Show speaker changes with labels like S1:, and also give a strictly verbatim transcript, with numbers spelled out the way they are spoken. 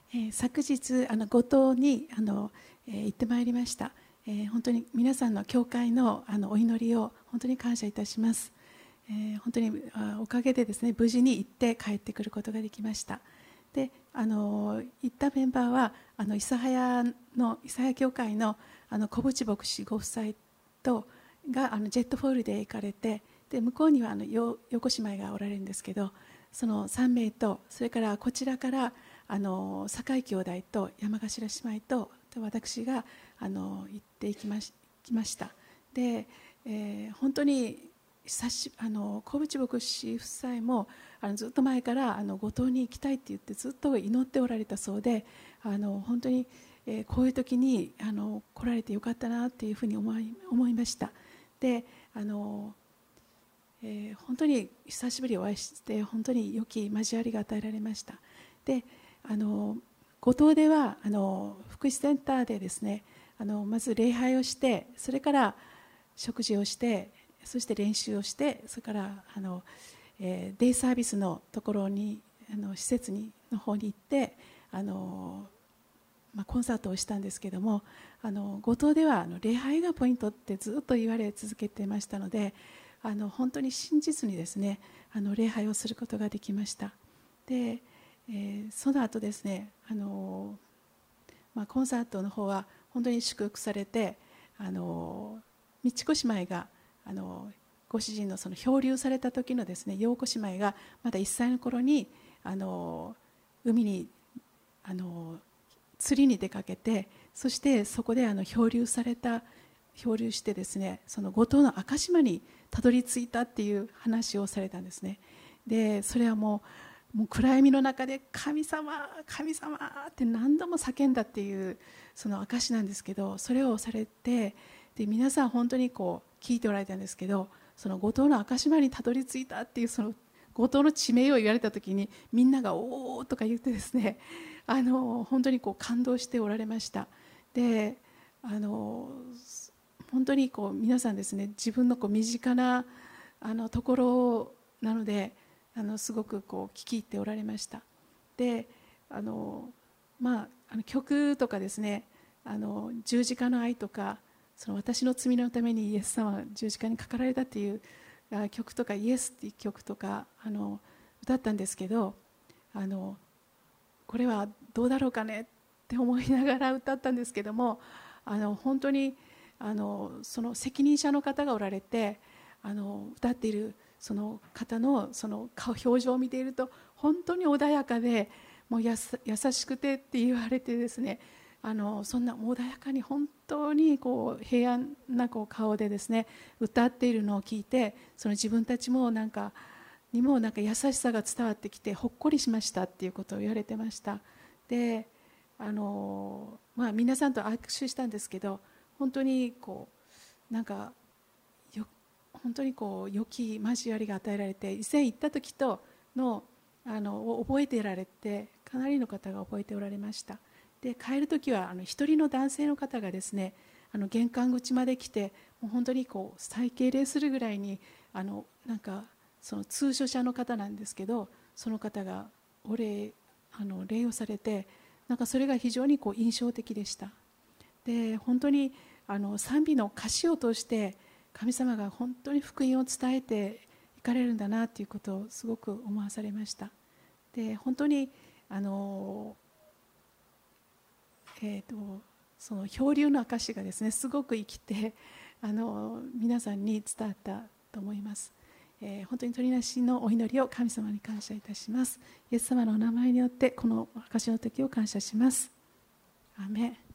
S1: えー、昨日あの五島にあの、えー、行ってまいりました。えー、本当に皆さんの教会のあのお祈りを本当に感謝いたします。えー、本当にあおかげでですね、無事に行って帰ってくることができました。で、あの行ったメンバーはあの諫早の諫早教会のあの小淵牧師ご夫妻とがあのジェットフォールで行かれて、で向こうにはあのよ横姉妹がおられるんですけど、そのさん名と、それからこちらからあの酒井兄弟と山頭姉妹と私があの行っていきまし、きました。で、えー、本当に久しあの小淵牧師夫妻もあのずっと前からあの五島に行きたいって言ってずっと祈っておられたそうで、あの本当に、えー、こういう時にあの来られてよかったなっていうふうに思い、思いました。で、あのえー、本当に久しぶりお会いして本当に良き交わりが与えられました。で、あの五島ではあの福祉センターでですね、あのまず礼拝をして、それから食事をして、そして練習をして、それからあの、えー、デイサービスのところにあの施設にの方に行ってあの、まあ、コンサートをしたんですけども、あの五島ではあの礼拝がポイントってずっと言われ続けていましたので、あの本当に真実にですね、あの礼拝をすることができました。で、えー、その後ですね、あの、まあ、コンサートの方は本当に祝福されて、あの美智子姉妹があのご主人のその漂流された時のですね、陽子姉妹がまだいっさいの頃にあの海にあの釣りに出かけて、そしてそこであの漂流された漂流してですね、その五島の赤島にたどり着いたっていう話をされたんですね。で、それはもう、もう暗闇の中で神様神様って何度も叫んだっていうその証なんですけど、それをされて、で皆さん本当にこう聞いておられたんですけど、その五島の赤島にたどり着いたっていうその五島の地名を言われた時に、みんながおーとか言ってですね、あの本当にこう感動しておられました。で、あの本当にこう皆さんですね、自分のこう身近なあのところなので、あのすごくこう聞き入っておられました。で、あの、まあ、あの曲とかですね、あの十字架の愛とか、その私の罪のためにイエス様は十字架にかかられたっていう曲とか、イエスっていう曲とかあの歌ったんですけど、あのこれはどうだろうかねって思いながら歌ったんですけども、あの本当にあのその責任者の方がおられて、あの歌っているその方のその顔表情を見ていると本当に穏やかで、もうやす優しくてって言われてですね、あのそんな穏やかに本当にこう平安なこう顔でですね歌っているのを聞いて、その自分たちもなんかにもなんか優しさが伝わってきてほっこりしましたっていうことを言われてました。で、あの、まあ、皆さんと握手したんですけど、本当にこうなんかよ本当にこう良き交わりが与えられて、以前行った時とのあの覚えていられて、かなりの方が覚えておられました。で、帰る時はあの一人の男性の方がですね、あの玄関口まで来て、もう本当にこう再敬礼するぐらいに、あのなんかその通所者の方なんですけど、その方がお礼あの礼をされて、なんかそれが非常にこう印象的でした。で、本当にあの賛美の歌詞を通して神様が本当に福音を伝えていかれるんだなということをすごく思わされました。で、本当にあの、えーと、その漂流の証がですねすごく生きて、あの皆さんに伝わったと思います。えー、本当に取りなしのお祈りを神様に感謝いたします。イエス様のお名前によってこの証の時を感謝します。アーメン。